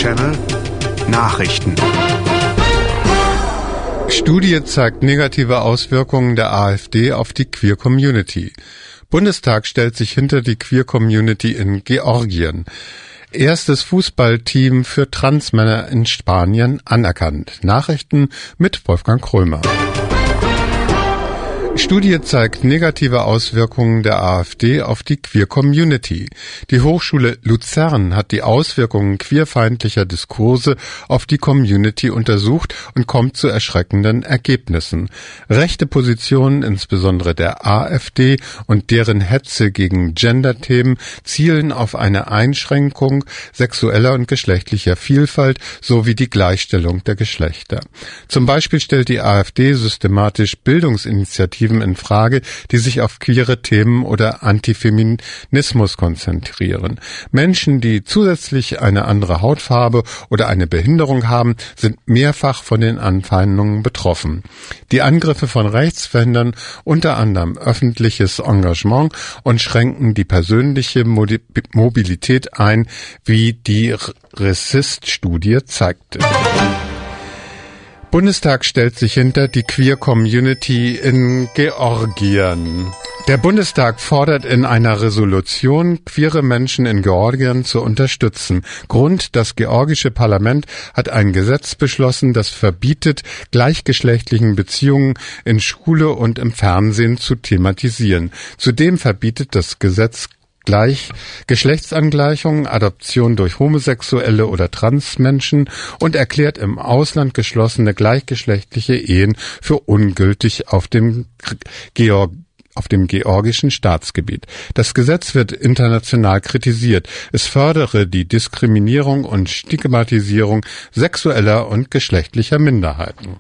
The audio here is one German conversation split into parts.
Channel Nachrichten. Studie zeigt negative Auswirkungen der AfD auf die Queer Community. Bundestag stellt sich hinter die Queer Community in Georgien. Erstes Fußballteam für Transmänner in Spanien anerkannt. Nachrichten mit Wolfgang Krömer. Studie zeigt negative Auswirkungen der AfD auf die Queer Community. Die Hochschule Luzern hat die Auswirkungen queerfeindlicher Diskurse auf die Community untersucht und kommt zu erschreckenden Ergebnissen. Rechte Positionen, insbesondere der AfD und deren Hetze gegen Gender-Themen, zielen auf eine Einschränkung sexueller und geschlechtlicher Vielfalt sowie die Gleichstellung der Geschlechter. Zum Beispiel stellt die AfD systematisch Bildungsinitiativen in Frage, die sich auf queere Themen oder Antifeminismus konzentrieren. Menschen, die zusätzlich eine andere Hautfarbe oder eine Behinderung haben, sind mehrfach von den Anfeindungen betroffen. Die Angriffe von rechts verhindern unter anderem öffentliches Engagement und schränken die persönliche Mobilität ein, wie die Resist-Studie zeigte. Bundestag stellt sich hinter die Queer Community in Georgien. Der Bundestag fordert in einer Resolution, queere Menschen in Georgien zu unterstützen. Grund: Das georgische Parlament hat ein Gesetz beschlossen, das verbietet, gleichgeschlechtlichen Beziehungen in Schule und im Fernsehen zu thematisieren. Zudem verbietet das Gesetz Geschlechtsangleichung, Adoption durch Homosexuelle oder Transmenschen und erklärt im Ausland geschlossene gleichgeschlechtliche Ehen für ungültig auf dem georgischen Staatsgebiet. Das Gesetz wird international kritisiert. Es fördere die Diskriminierung und Stigmatisierung sexueller und geschlechtlicher Minderheiten.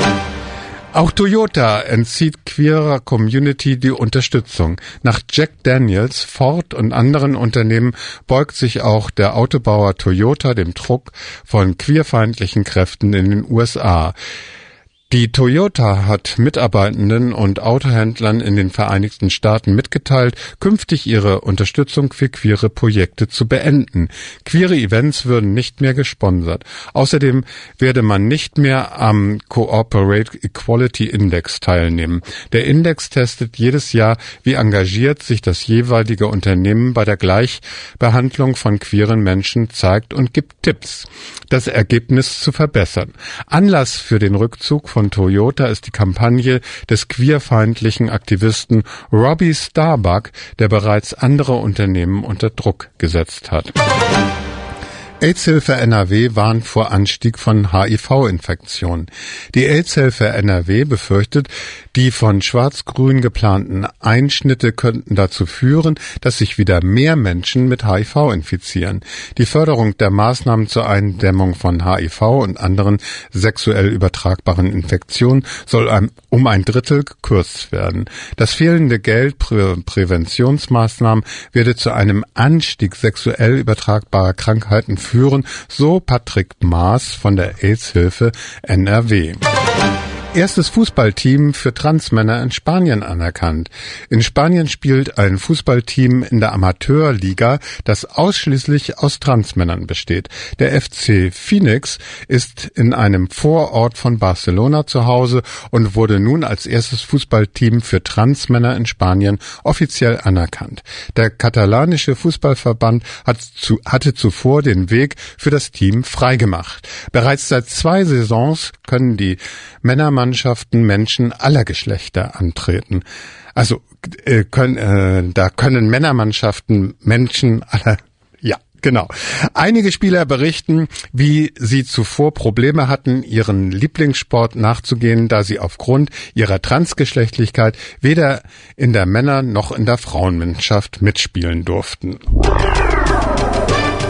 Auch Toyota entzieht queerer Community die Unterstützung. Nach Jack Daniels, Ford und anderen Unternehmen beugt sich auch der Autobauer Toyota dem Druck von queerfeindlichen Kräften in den USA. Die Toyota hat Mitarbeitenden und Autohändlern in den Vereinigten Staaten mitgeteilt, künftig ihre Unterstützung für queere Projekte zu beenden. Queere Events würden nicht mehr gesponsert. Außerdem werde man nicht mehr am Corporate Equality Index teilnehmen. Der Index testet jedes Jahr, wie engagiert sich das jeweilige Unternehmen bei der Gleichbehandlung von queeren Menschen zeigt und gibt Tipps, das Ergebnis zu verbessern. Anlass für den Rückzug von Toyota ist die Kampagne des queerfeindlichen Aktivisten Robbie Starbuck, der bereits andere Unternehmen unter Druck gesetzt hat. AIDS-Hilfe NRW warnt vor Anstieg von HIV-Infektionen. Die AIDS-Hilfe NRW befürchtet, die von Schwarz-Grün geplanten Einschnitte könnten dazu führen, dass sich wieder mehr Menschen mit HIV infizieren. Die Förderung der Maßnahmen zur Eindämmung von HIV und anderen sexuell übertragbaren Infektionen soll um ein Drittel gekürzt werden. Das fehlende Geld für Präventionsmaßnahmen werde zu einem Anstieg sexuell übertragbarer Krankheiten führen, so Patrick Maas von der AIDS-Hilfe NRW. Erstes Fußballteam für Transmänner in Spanien anerkannt. In Spanien spielt ein Fußballteam in der Amateurliga, das ausschließlich aus Transmännern besteht. Der FC Phoenix ist in einem Vorort von Barcelona zu Hause und wurde nun als erstes Fußballteam für Transmänner in Spanien offiziell anerkannt. Der katalanische Fußballverband hatte zuvor den Weg für das Team freigemacht. Bereits seit 2 Saisons können die Männermannschaften Menschen aller Geschlechter antreten. Also da können Männermannschaften Menschen aller, ja, genau. Einige Spieler berichten, wie sie zuvor Probleme hatten, ihren Lieblingssport nachzugehen, da sie aufgrund ihrer Transgeschlechtlichkeit weder in der Männer- noch in der Frauenmannschaft mitspielen durften.